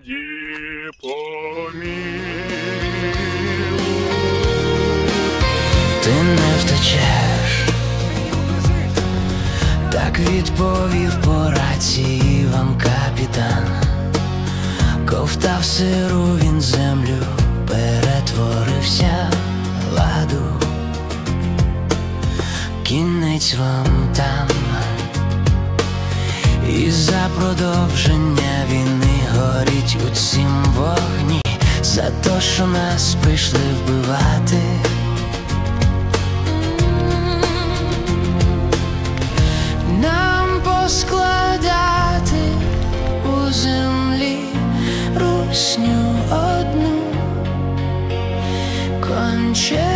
Господи, помилуй. Ти не втечеш, так відповів по рації вам капітан. Ковтав сиру він землю, перетворився в ладу. Кінець вам там, і за продовження війни горіть у цім вогні, за то, що нас прийшли вбивати. Нам поскладати у землі русню одну конченою.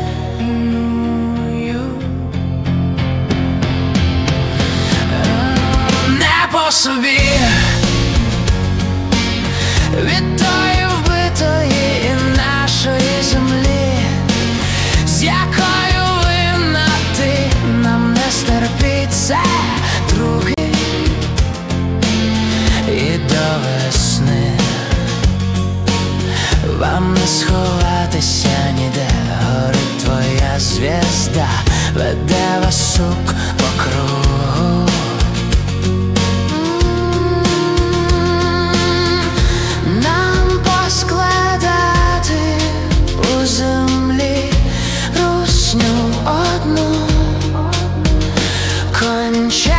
Не по собі від тої вбитої і нашої землі, з якою винна ти, нам не стерпіться други. І до весни вам не сховатися ніде, горить твоя звізда, веде вас сук по кругу. Нам поскладати у землі русню одну конченою.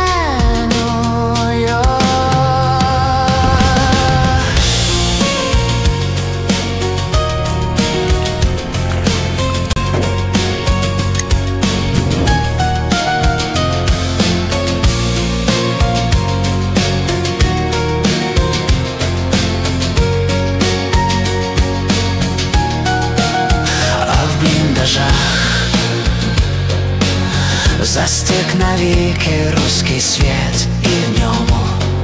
Застиг навіки руський світ, і в ньому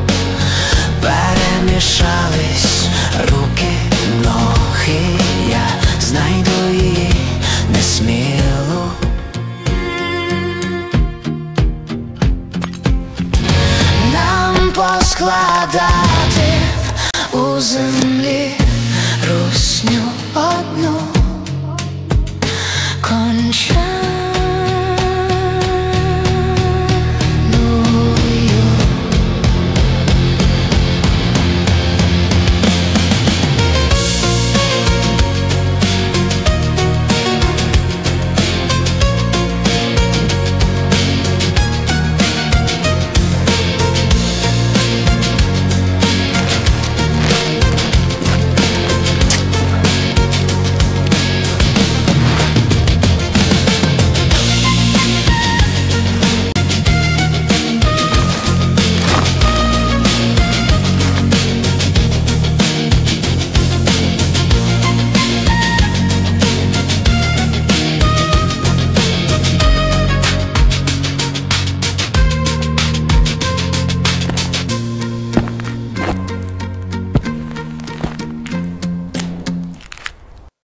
перемішались руки, ноги. Я знайду її несмілу. Нам поскладати у землі